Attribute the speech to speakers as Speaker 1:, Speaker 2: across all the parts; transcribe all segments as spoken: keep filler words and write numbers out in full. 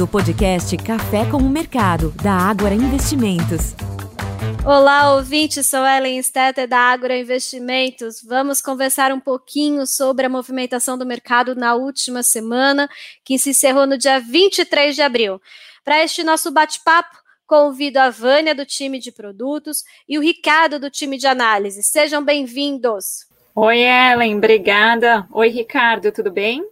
Speaker 1: escutando o podcast Café com o Mercado, da Ágora Investimentos.
Speaker 2: Olá, ouvintes, sou Ellen Stetter da Ágora Investimentos. Vamos conversar um pouquinho sobre a movimentação do mercado na última semana, que se encerrou no dia vinte e três de abril. Para este nosso bate-papo, convido a Vânia, do time de produtos, e o Ricardo, do time de análise. Sejam bem-vindos.
Speaker 3: Oi, Ellen, obrigada. Oi, Ricardo, tudo bem?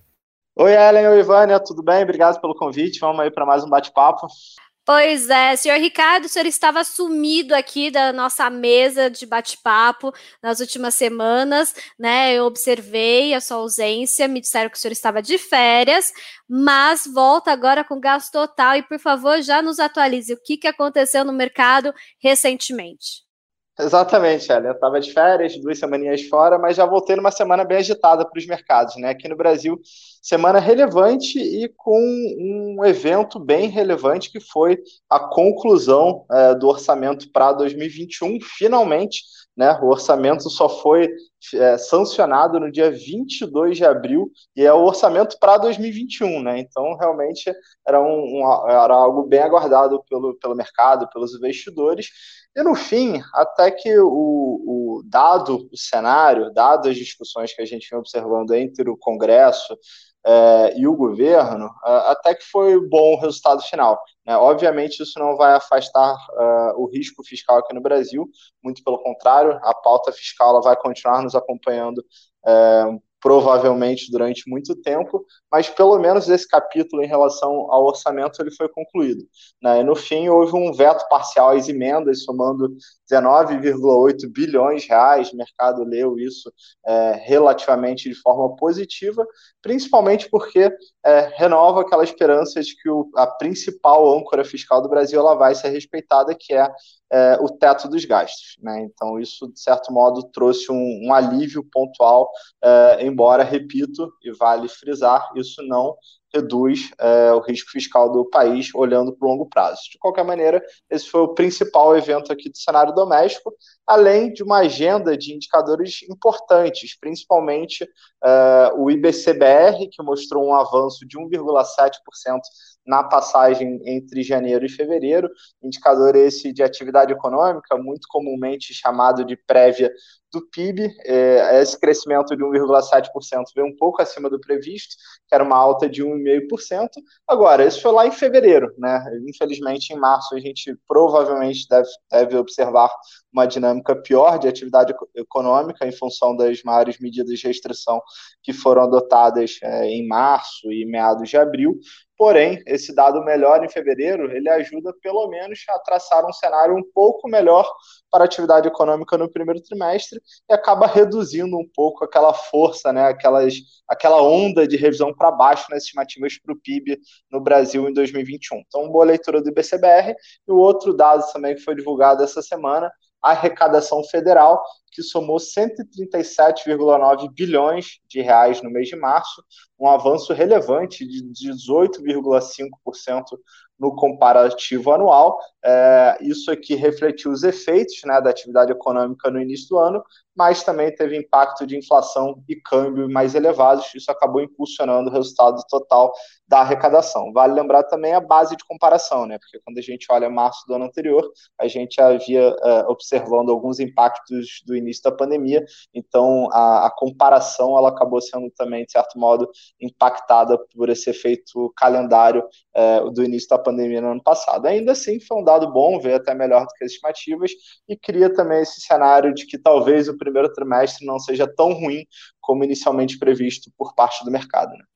Speaker 4: Oi, Ellen, oi, Vânia, tudo bem? Obrigado pelo convite. Vamos aí para mais um bate-papo.
Speaker 2: Pois é, senhor Ricardo, o senhor estava sumido aqui da nossa mesa de bate-papo nas últimas semanas, né? Eu observei a sua ausência, me disseram que o senhor estava de férias, mas volta agora com gasto total e, por favor, já nos atualize o que, que aconteceu no mercado recentemente.
Speaker 4: Exatamente, Ellen. Eu estava de férias, duas semaninhas fora, mas já voltei numa semana bem agitada para os mercados, né? Aqui no Brasil, semana relevante e com um evento bem relevante que foi a conclusão é, do orçamento para dois mil e vinte e um, finalmente, né? O orçamento só foi é, sancionado no dia vinte e dois de abril e é o orçamento para dois mil e vinte e um, né? Então, realmente, era, um, um, era algo bem aguardado pelo, pelo mercado, pelos investidores. E, no fim, até que o, o dado o cenário, dado as discussões que a gente vem observando entre o Congresso é, e o governo, até que foi bom o resultado final, né? Obviamente, isso não vai afastar uh, o risco fiscal aqui no Brasil, muito pelo contrário, a pauta fiscal ela vai continuar nos acompanhando uh, provavelmente durante muito tempo, mas pelo menos esse capítulo em relação ao orçamento ele foi concluído, né? E no fim houve um veto parcial às emendas, somando dezenove vírgula oito bilhões de reais, o mercado leu isso é, relativamente de forma positiva, principalmente porque é, renova aquela esperança de que o, a principal âncora fiscal do Brasil ela vai ser respeitada, que é É, o teto dos gastos, né? Então isso, de certo modo, trouxe um, um alívio pontual, é, embora, repito, e vale frisar, isso não reduz é, o risco fiscal do país olhando para o longo prazo. De qualquer maneira, esse foi o principal evento aqui do cenário doméstico, além de uma agenda de indicadores importantes, principalmente é, o I B C B R, que mostrou um avanço de um vírgula sete por cento na passagem entre janeiro e fevereiro, indicador esse de atividade econômica, muito comumente chamado de prévia do P I B. É, esse crescimento de um vírgula sete por cento veio um pouco acima do previsto, que era uma alta de um vírgula cinco por cento. Agora, isso foi lá em fevereiro, né? Infelizmente, em março, a gente provavelmente deve, deve observar uma dinâmica pior de atividade econômica em função das maiores medidas de restrição que foram adotadas é, em março e meados de abril. Porém, esse dado melhor em fevereiro, ele ajuda pelo menos a traçar um cenário um pouco melhor para a atividade econômica no primeiro trimestre e acaba reduzindo um pouco aquela força, né, aquelas, aquela onda de revisão para baixo nas estimativas para o P I B no Brasil em dois mil e vinte e um. Então, boa leitura do I B C B R. E o outro dado também que foi divulgado essa semana, a arrecadação federal, que somou cento e trinta e sete vírgula nove bilhões de reais no mês de março, um avanço relevante de dezoito vírgula cinco por cento no comparativo anual. É, isso aqui refletiu os efeitos, né, da atividade econômica no início do ano, mas também teve impacto de inflação e câmbio mais elevados. Isso acabou impulsionando o resultado total da arrecadação. Vale lembrar também a base de comparação, né, porque quando a gente olha março do ano anterior, a gente havia uh, observando alguns impactos do início da pandemia, então a, a comparação ela acabou sendo também, de certo modo, impactada por esse efeito calendário uh, do início da pandemia no ano passado. Ainda assim, foi um dado bom, veio até melhor do que as estimativas, e cria também esse cenário de que talvez o primeiro trimestre não seja tão ruim como inicialmente previsto por parte do mercado, né?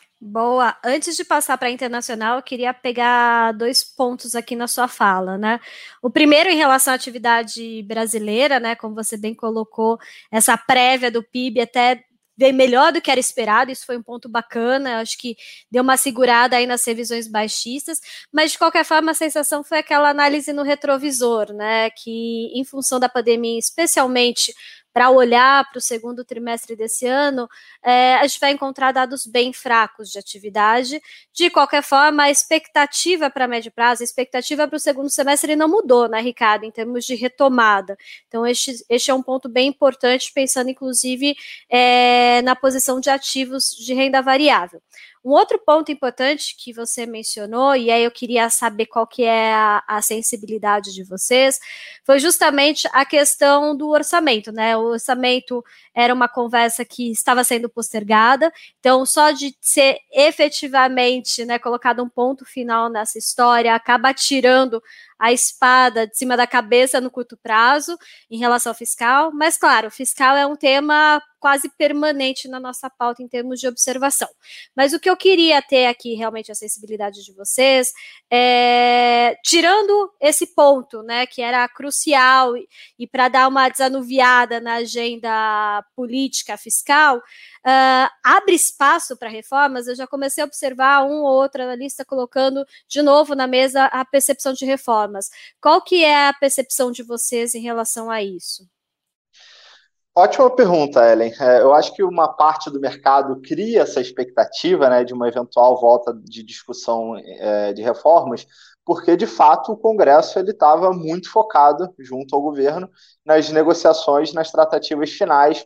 Speaker 2: Boa. Antes de passar para a internacional, eu queria pegar dois pontos aqui na sua fala, né? O primeiro em relação à atividade brasileira, né? Como você bem colocou, essa prévia do P I B até veio melhor do que era esperado, isso foi um ponto bacana, acho que deu uma segurada aí nas revisões baixistas, mas de qualquer forma a sensação foi aquela análise no retrovisor, né? Que em função da pandemia, especialmente para olhar para o segundo trimestre desse ano, é, a gente vai encontrar dados bem fracos de atividade. De qualquer forma, a expectativa para médio prazo, a expectativa para o segundo semestre não mudou, né, Ricardo, em termos de retomada. Então, este, este é um ponto bem importante, pensando, inclusive, é, na posição de ativos de renda variável. Um outro ponto importante que você mencionou, e aí eu queria saber qual que é a, a sensibilidade de vocês, foi justamente a questão do orçamento, né? O orçamento era uma conversa que estava sendo postergada, então só de ser efetivamente, né, colocado um ponto final nessa história, acaba tirando a espada de cima da cabeça no curto prazo em relação ao fiscal, mas claro, o fiscal é um tema quase permanente na nossa pauta em termos de observação. Mas o que eu queria ter aqui realmente a sensibilidade de vocês, é, tirando esse ponto, né, que era crucial e, e para dar uma desanuviada na agenda política fiscal, Uh, abre espaço para reformas. Eu já comecei a observar um ou outro analista colocando de novo na mesa a percepção de reformas. Qual que é a percepção de vocês em relação a isso?
Speaker 4: Ótima pergunta, Ellen. É, eu acho que uma parte do mercado cria essa expectativa, né, de uma eventual volta de discussão é, de reformas, porque, de fato, o Congresso ele estava muito focado, junto ao governo, nas negociações, nas tratativas finais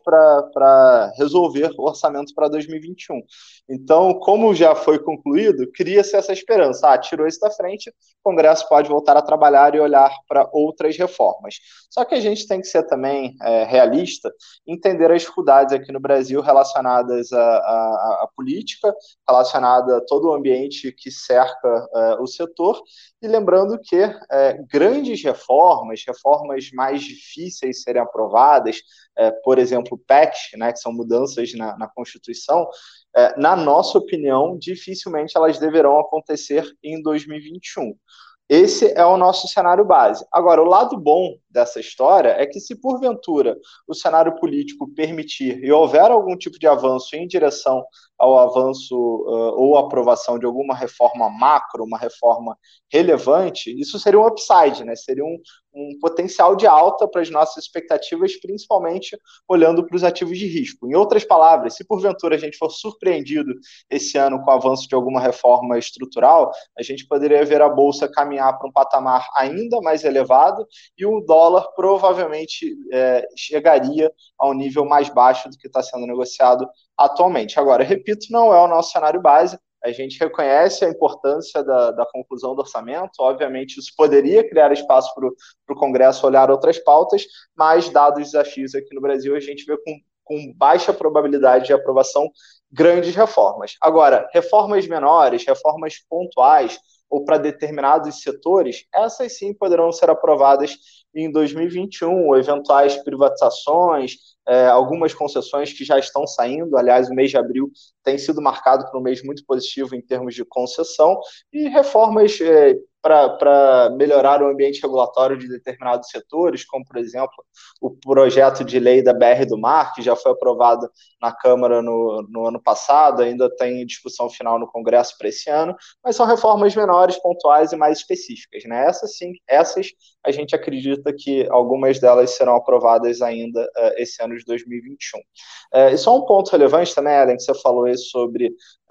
Speaker 4: para resolver o orçamento para dois mil e vinte e um. Então, como já foi concluído, cria-se essa esperança. Ah, tirou isso da frente, o Congresso pode voltar a trabalhar e olhar para outras reformas. Só que a gente tem que ser também é, realista, entender as dificuldades aqui no Brasil relacionadas à, à, à política, relacionada a todo o ambiente que cerca é, o setor, e lembrando que é, grandes reformas, reformas mais difíceis de serem aprovadas, é, por exemplo, P E C, né, que são mudanças na, na Constituição, é, na nossa opinião, dificilmente elas deverão acontecer em dois mil e vinte e um. Esse é o nosso cenário base. Agora, o lado bom dessa história é que, se porventura o cenário político permitir e houver algum tipo de avanço em direção ao avanço uh, ou aprovação de alguma reforma macro, uma reforma relevante, isso seria um upside, né? Seria um, um potencial de alta para as nossas expectativas, principalmente olhando para os ativos de risco. Em outras palavras, se porventura a gente for surpreendido esse ano com o avanço de alguma reforma estrutural, a gente poderia ver a Bolsa caminhar para um patamar ainda mais elevado e o dólar provavelmente é, chegaria a um nível mais baixo do que está sendo negociado atualmente. Agora, repito, não é o nosso cenário base. A gente reconhece a importância da, da conclusão do orçamento. Obviamente, isso poderia criar espaço para o Congresso olhar outras pautas, mas, dados os desafios aqui no Brasil, a gente vê com, com baixa probabilidade de aprovação grandes reformas. Agora, reformas menores, reformas pontuais, ou para determinados setores, essas sim poderão ser aprovadas em dois mil e vinte e um, eventuais privatizações, é, algumas concessões que já estão saindo. Aliás, o mês de abril tem sido marcado por um mês muito positivo em termos de concessão, e reformas é, para melhorar o ambiente regulatório de determinados setores, como, por exemplo, o projeto de lei da B R do Mar, que já foi aprovado na Câmara no, no ano passado, ainda tem discussão final no Congresso para esse ano, mas são reformas menores, pontuais e mais específicas, né? Essas sim, essas a gente acredita que algumas delas serão aprovadas ainda uh, esse ano de dois mil e vinte e um. Uh, e só um ponto relevante também, Ellen, que você falou aí sobre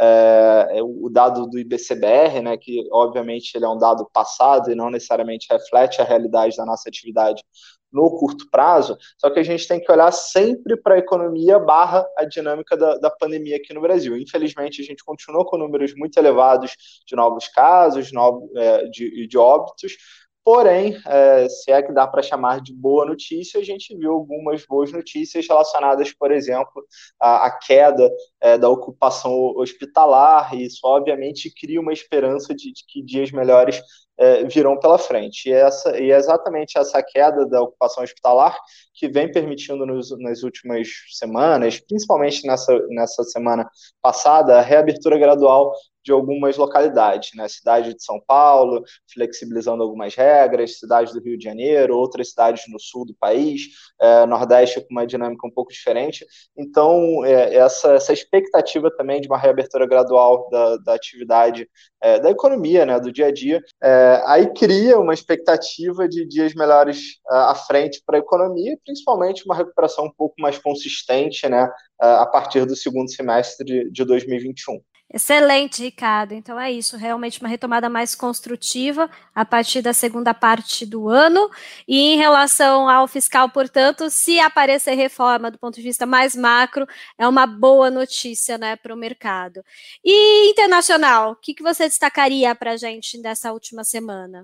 Speaker 4: uh, o dado do I B C B R, né, que obviamente ele é um dado passado e não necessariamente reflete a realidade da nossa atividade no curto prazo, só que a gente tem que olhar sempre para a economia barra a dinâmica da, da pandemia aqui no Brasil. Infelizmente, a gente continua com números muito elevados de novos casos, novo, é, de, de óbitos, porém, é, se é que dá para chamar de boa notícia, a gente viu algumas boas notícias relacionadas, por exemplo, à, à queda é, da ocupação hospitalar, e isso obviamente cria uma esperança de, de que dias melhores é, virão pela frente. E, essa, e é exatamente essa queda da ocupação hospitalar que vem permitindo nos, nas últimas semanas, principalmente nessa, nessa semana passada, a reabertura gradual de algumas localidades, né? Cidade de São Paulo, flexibilizando algumas regras, cidade do Rio de Janeiro, outras cidades no sul do país, é, Nordeste com uma dinâmica um pouco diferente. Então, é, essa, essa expectativa também de uma reabertura gradual da, da atividade, é, da economia, né, do dia a dia, é, aí cria uma expectativa de dias melhores à frente para a economia, principalmente uma recuperação um pouco mais consistente, né, a partir do segundo semestre de, de dois mil e vinte e um.
Speaker 2: Excelente, Ricardo. Então é isso, realmente uma retomada mais construtiva a partir da segunda parte do ano. E em relação ao fiscal, portanto, se aparecer reforma do ponto de vista mais macro, é uma boa notícia, né, para o mercado. E internacional, o que, que você destacaria para a gente dessa última semana?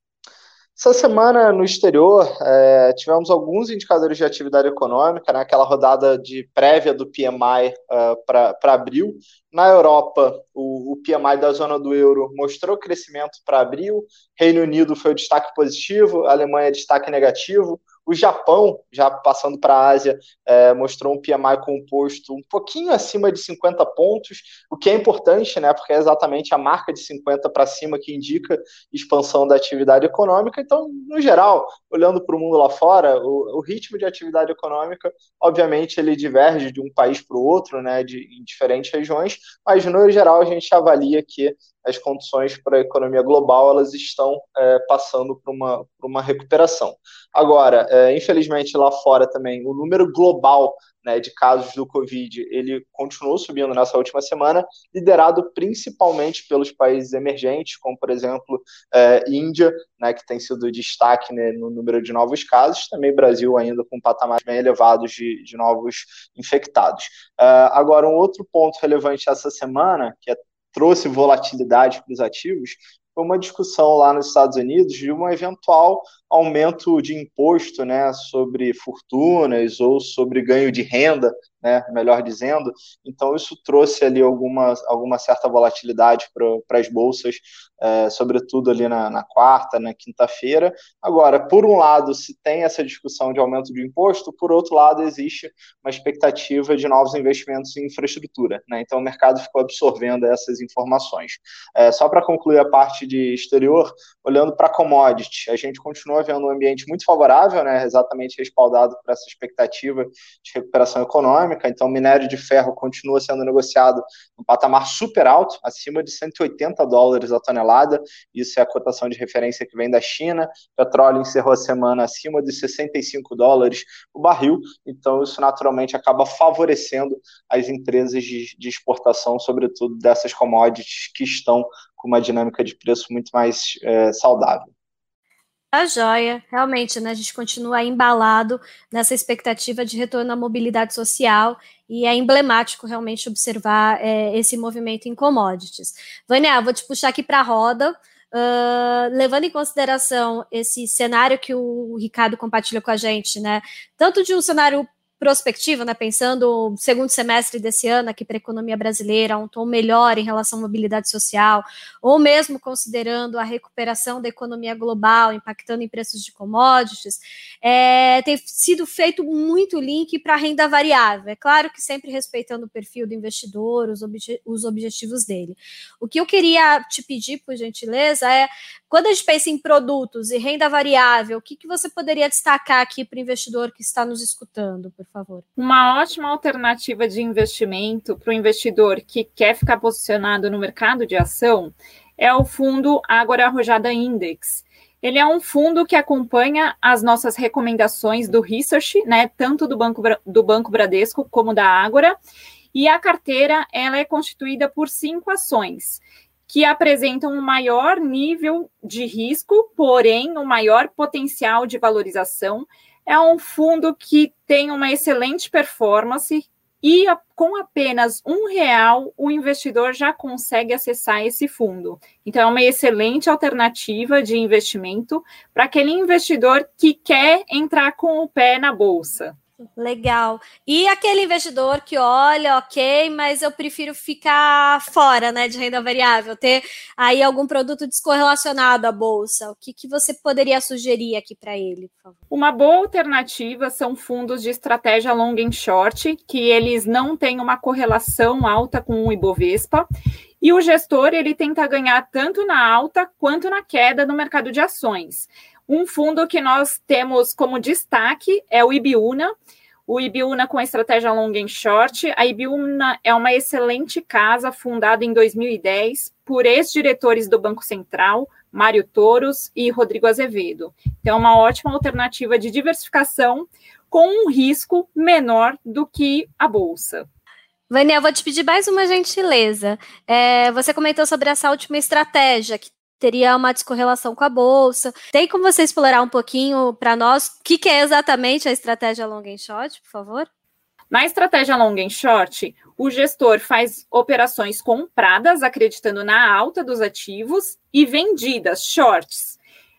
Speaker 4: Essa semana, no exterior, é, tivemos alguns indicadores de atividade econômica, né, aquela rodada de prévia do P M I uh, para abril. Na Europa, o, o P M I da zona do euro mostrou crescimento para abril, Reino Unido foi o destaque positivo, Alemanha destaque negativo, o Japão, já passando para a Ásia, é, mostrou um P M I composto um pouquinho acima de cinquenta pontos, o que é importante, né, porque é exatamente a marca de cinquenta para cima que indica expansão da atividade econômica. Então, no geral, olhando para o mundo lá fora, o, o ritmo de atividade econômica, obviamente, ele diverge de um país para o outro, né, de, em diferentes regiões, mas, no geral, a gente avalia que as condições para a economia global elas estão é, passando por uma, por uma recuperação. Agora, é, infelizmente, lá fora também, o número global, né, de casos do Covid, ele continuou subindo nessa última semana, liderado principalmente pelos países emergentes, como, por exemplo, é, Índia, né, que tem sido destaque, né, no número de novos casos, também Brasil ainda com patamares bem elevados de, de novos infectados. Uh, agora, um outro ponto relevante essa semana, que é trouxe volatilidade para os ativos, foi uma discussão lá nos Estados Unidos de um eventual aumento de imposto, né, sobre fortunas ou sobre ganho de renda, né, melhor dizendo. Então, isso trouxe ali alguma, alguma certa volatilidade para as bolsas, é, sobretudo ali na, na quarta, na quinta-feira. Agora, por um lado, se tem essa discussão de aumento de imposto, por outro lado, existe uma expectativa de novos investimentos em infraestrutura, né? Então, o mercado ficou absorvendo essas informações. É, só para concluir a parte de exterior, olhando para commodities, a gente continua vendo um ambiente muito favorável, né, exatamente respaldado por essa expectativa de recuperação econômica. Então, o minério de ferro continua sendo negociado num patamar super alto, acima de cento e oitenta dólares a tonelada. Isso é a cotação de referência que vem da China. O petróleo encerrou a semana acima de sessenta e cinco dólares o barril. Então, isso naturalmente acaba favorecendo as empresas de, de exportação, sobretudo dessas commodities que estão com uma dinâmica de preço muito mais é, saudável.
Speaker 2: A joia, realmente, né, a gente continua embalado nessa expectativa de retorno à mobilidade social e é emblemático realmente observar é, esse movimento em commodities. Vânia, vou te puxar aqui para a roda, uh, levando em consideração esse cenário que o Ricardo compartilha com a gente, né, tanto de um cenário prospectivo, né, pensando no segundo semestre desse ano aqui para a economia brasileira, um tom melhor em relação à mobilidade social, ou mesmo considerando a recuperação da economia global, impactando em preços de commodities, é, tem sido feito muito link para a renda variável, é claro que sempre respeitando o perfil do investidor, os, obje- os objetivos dele. O que eu queria te pedir, por gentileza, é, quando a gente pensa em produtos e renda variável, o que, que você poderia destacar aqui para o investidor que está nos escutando, por favor?
Speaker 3: Uma ótima alternativa de investimento para o investidor que quer ficar posicionado no mercado de ação é o fundo Ágora Arrojada Index. Ele é um fundo que acompanha as nossas recomendações do Research, né, tanto do Banco, do Banco Bradesco como da Ágora, e a carteira ela é constituída por cinco ações, que apresentam um maior nível de risco, porém um maior potencial de valorização. É um fundo que tem uma excelente performance e com apenas um real o investidor já consegue acessar esse fundo. Então é uma excelente alternativa de investimento para aquele investidor que quer entrar com o pé na bolsa.
Speaker 2: Legal. E aquele investidor que olha, ok, mas eu prefiro ficar fora, né, de renda variável, ter aí algum produto descorrelacionado à bolsa. O que, que você poderia sugerir aqui para ele, por favor?
Speaker 3: Uma boa alternativa são fundos de estratégia long and short, que eles não têm uma correlação alta com o Ibovespa, e o gestor ele tenta ganhar tanto na alta quanto na queda no mercado de ações. Um fundo que nós temos como destaque é o Ibiúna, o Ibiúna com a estratégia long and short. A Ibiúna é uma excelente casa fundada em dois mil e dez por ex-diretores do Banco Central, Mário Toros e Rodrigo Azevedo. Então, é uma ótima alternativa de diversificação com um risco menor do que a bolsa.
Speaker 2: Vânia, eu vou te pedir mais uma gentileza. É, você comentou sobre essa última estratégia, que teria uma descorrelação com a Bolsa. Tem como você explorar um pouquinho para nós o que, que é exatamente a estratégia long and short, por favor?
Speaker 3: Na estratégia long and short, o gestor faz operações compradas, acreditando na alta dos ativos, e vendidas, shorts.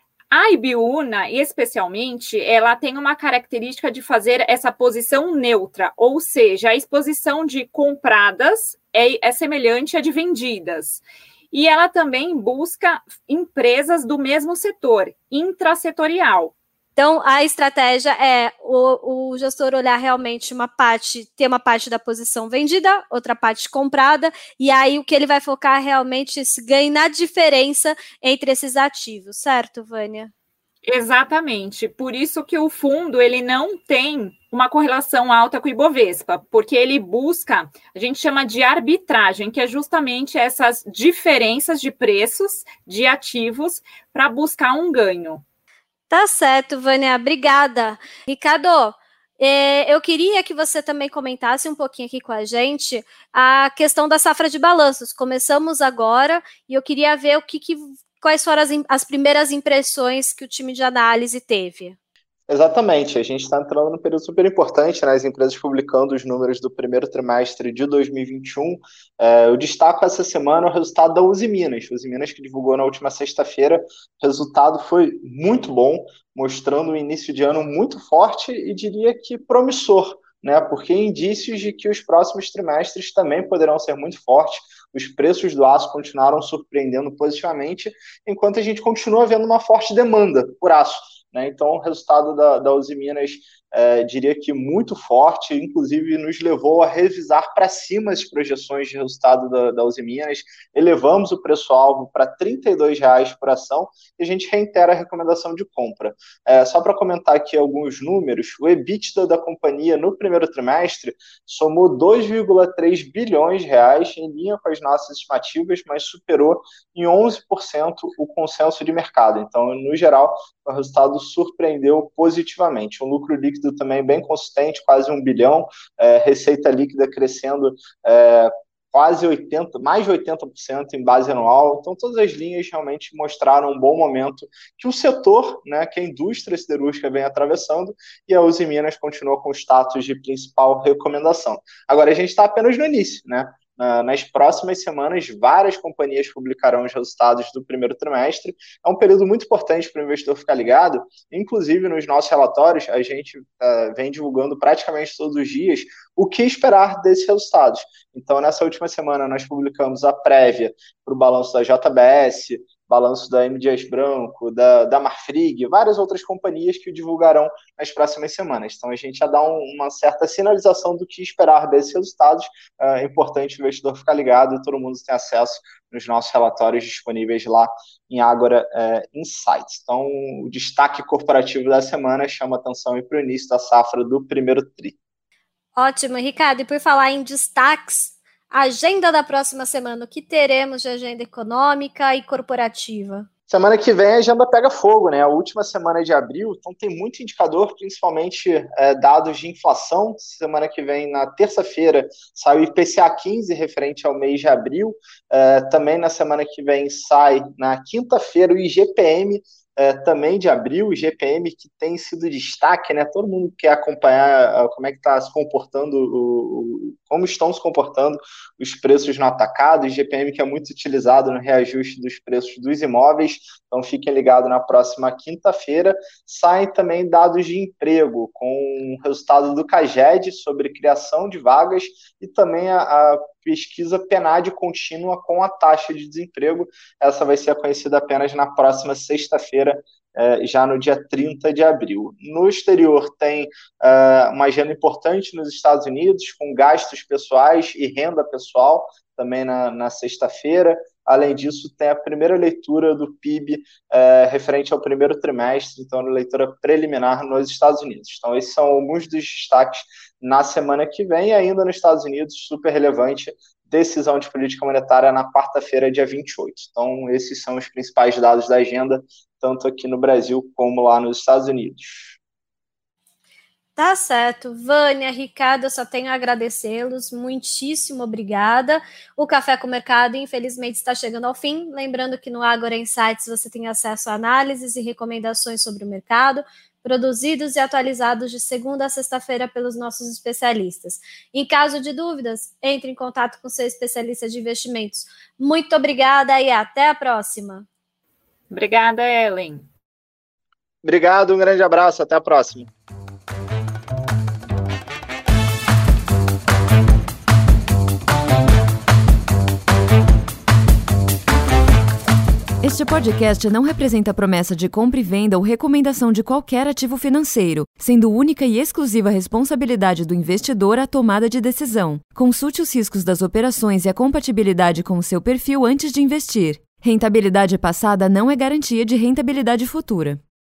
Speaker 3: A Ibiúna, especialmente, ela tem uma característica de fazer essa posição neutra, ou seja, a exposição de compradas é, é semelhante à de vendidas. E ela também busca empresas do mesmo setor, intrasetorial.
Speaker 2: Então, a estratégia é o, o gestor olhar realmente uma parte, ter uma parte da posição vendida, outra parte comprada, e aí o que ele vai focar realmente é se ganhar na diferença entre esses ativos, certo, Vânia?
Speaker 3: Exatamente. Por isso que o fundo ele não tem uma correlação alta com o Ibovespa, porque ele busca, a gente chama de arbitragem, que é justamente essas diferenças de preços de ativos para buscar um ganho.
Speaker 2: Tá certo, Vânia, obrigada. Ricardo, eh, eu queria que você também comentasse um pouquinho aqui com a gente a questão da safra de balanços. Começamos agora e eu queria ver o que, que quais foram as, as primeiras impressões que o time de análise teve.
Speaker 4: Exatamente, a gente está entrando num período super importante, né? As empresas publicando os números do primeiro trimestre de dois mil e vinte e um. É, eu destaco essa semana o resultado da Uzi Minas. Uzi Minas, que divulgou na última sexta-feira, o resultado foi muito bom, mostrando um início de ano muito forte e diria que promissor, né? Porque indícios de que os próximos trimestres também poderão ser muito fortes. Os preços do aço continuaram surpreendendo positivamente, enquanto a gente continua vendo uma forte demanda por aço. Né? Então, o resultado da, da Uzi Minas, é, diria que muito forte, inclusive nos levou a revisar para cima as projeções de resultado da, da Uzi Minas, elevamos o preço-alvo para trinta e dois reais por ação e a gente reitera a recomendação de compra. É, só para comentar aqui alguns números, o EBITDA da companhia no primeiro trimestre somou dois vírgula três bilhões de reais, em linha com as nossas estimativas, mas superou em onze por cento o consenso de mercado. Então, no geral, o resultado surpreendeu positivamente. Um lucro líquido também bem consistente, quase um bilhão, é, receita líquida crescendo é, quase oitenta por cento, mais de oitenta por cento em base anual. Então, todas as linhas realmente mostraram um bom momento que o setor, né, que a indústria siderúrgica vem atravessando, e a Uzi Minas continua com o status de principal recomendação. Agora, a gente está apenas no início, né? Nas próximas semanas, várias companhias publicarão os resultados do primeiro trimestre. É um período muito importante para o investidor ficar ligado. Inclusive, nos nossos relatórios, a gente uh, vem divulgando praticamente todos os dias o que esperar desses resultados. Então, nessa última semana, nós publicamos a prévia para o balanço da J B S, balanço da M. Dias Branco, da, da Marfrig, várias outras companhias que o divulgarão nas próximas semanas. Então, a gente já dá um, uma certa sinalização do que esperar desses resultados. É importante o investidor ficar ligado e todo mundo tem acesso nos nossos relatórios disponíveis lá em Ágora é, Insights. Então, o destaque corporativo da semana chama atenção para o início da safra do primeiro tri.
Speaker 2: Ótimo, Ricardo. E por falar em destaques, agenda da próxima semana, o que teremos de agenda econômica e corporativa?
Speaker 4: Semana que vem a agenda pega fogo, né? A última semana de abril, então tem muito indicador, principalmente é, dados de inflação. Semana que vem, na terça-feira, sai o I P C A quinze, referente ao mês de abril. É, também na semana que vem sai, na quinta-feira, o I G P M, É, também de abril, o G P M que tem sido destaque, né? Todo mundo quer acompanhar uh, como é que está se comportando, o, o, como estão se comportando os preços no atacado, o G P M que é muito utilizado no reajuste dos preços dos imóveis. Então fiquem ligados, na próxima quinta-feira saem também dados de emprego, com o resultado do CAGED sobre criação de vagas e também a, a pesquisa PNAD contínua com a taxa de desemprego. Essa vai ser conhecida apenas na próxima sexta-feira, eh, já no dia trinta de abril. No exterior tem uh, uma agenda importante nos Estados Unidos, com gastos pessoais e renda pessoal, também na, na sexta-feira. Além disso, tem a primeira leitura do P I B eh, referente ao primeiro trimestre, então a leitura preliminar nos Estados Unidos. Então, esses são alguns dos destaques na semana que vem, e ainda nos Estados Unidos, super relevante, decisão de política monetária na quarta-feira, dia vinte e oito. Então, esses são os principais dados da agenda, tanto aqui no Brasil como lá nos Estados Unidos.
Speaker 2: Tá certo. Vânia, Ricardo, eu só tenho a agradecê-los. Muitíssimo obrigada. O Café com o Mercado, infelizmente, está chegando ao fim. Lembrando que no Ágora Insights você tem acesso a análises e recomendações sobre o mercado, produzidos e atualizados de segunda a sexta-feira pelos nossos especialistas. Em caso de dúvidas, entre em contato com seu especialista de investimentos. Muito obrigada e até a próxima.
Speaker 3: Obrigada, Ellen.
Speaker 4: Obrigado, um grande abraço, até a próxima.
Speaker 1: Este podcast não representa promessa de compra e venda ou recomendação de qualquer ativo financeiro, sendo única e exclusiva responsabilidade do investidor a tomada de decisão. Consulte os riscos das operações e a compatibilidade com o seu perfil antes de investir. Rentabilidade passada não é garantia de rentabilidade futura.